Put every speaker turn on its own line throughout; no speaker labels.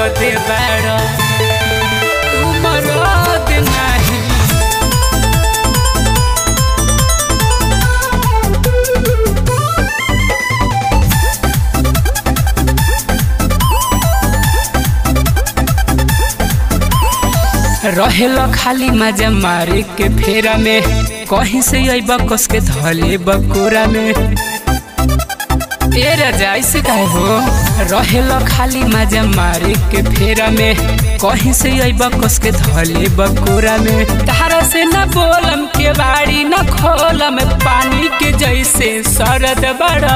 दे बड़ा तू मरद नहीं। रहेला खाली मजा मारे के फेरा में, कहीं से अइबा कस के धले बकोरा में। ए राजा ऐसे काहे हो, रहेला खाली मजा मारे के फेरा में, कहीं से अइबा कस के धले बकोरा में। तारा से न बोलम के बाड़ी न खोलम, पानी के जैसे सरद बड़ा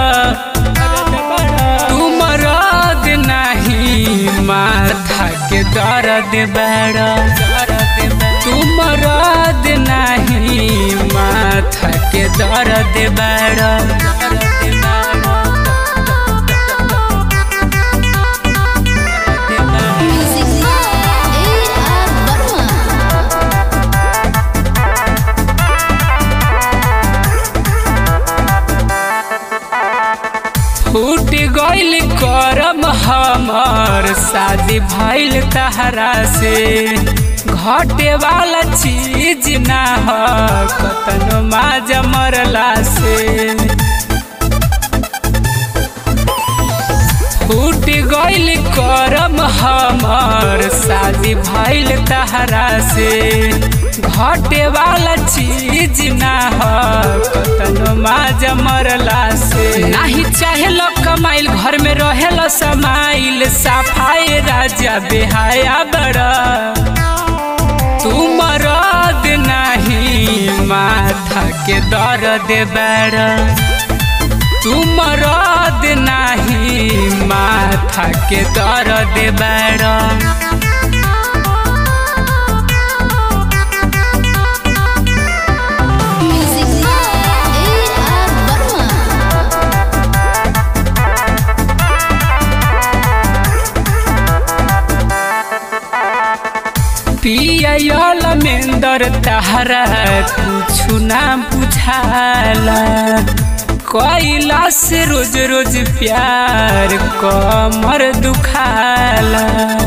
तू मरद नहीं, माथा के दर्द बड़ा तू मरद नहीं, माथा के दर्द बड़ा। फूट गइल करम हमर, शादी भइल तहरा से, घटे वाला चीज ना ह कतनो माजा मरला से। फूट गइल करम हमर, शादी भइल तहरा से, घटे वाला चीज ना ह कतनो माजा मरला से। नाही चाहेल कमाइल, घर में रहेला समाइल, सफाई राजा बेहाया बड़ा तू मरद नहीं, माथा के दर्द बड़ा तू मरद नहीं, माथा के दर्द बड़ा। पियल मेंदर तहरा कुछु ना बुझाला, कैला से रोज रोज प्यार कमर दुखाला।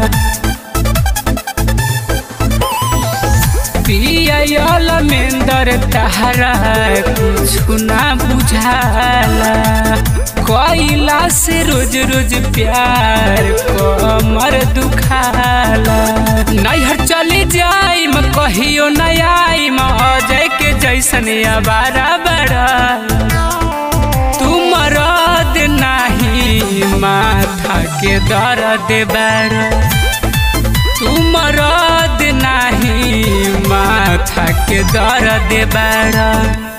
पियल मेंदर तहरा कुछु ना बुझाला, कैला से रोज रोज प्यार कमर दुखाला। नैहर चली जाइम कहियो न आइम, अजय के जैसन आवारा बड़ा तू मरद नहीं, माथा के दर्द बड़ा तू मरद नहीं, माथा के दर्द बड़ा।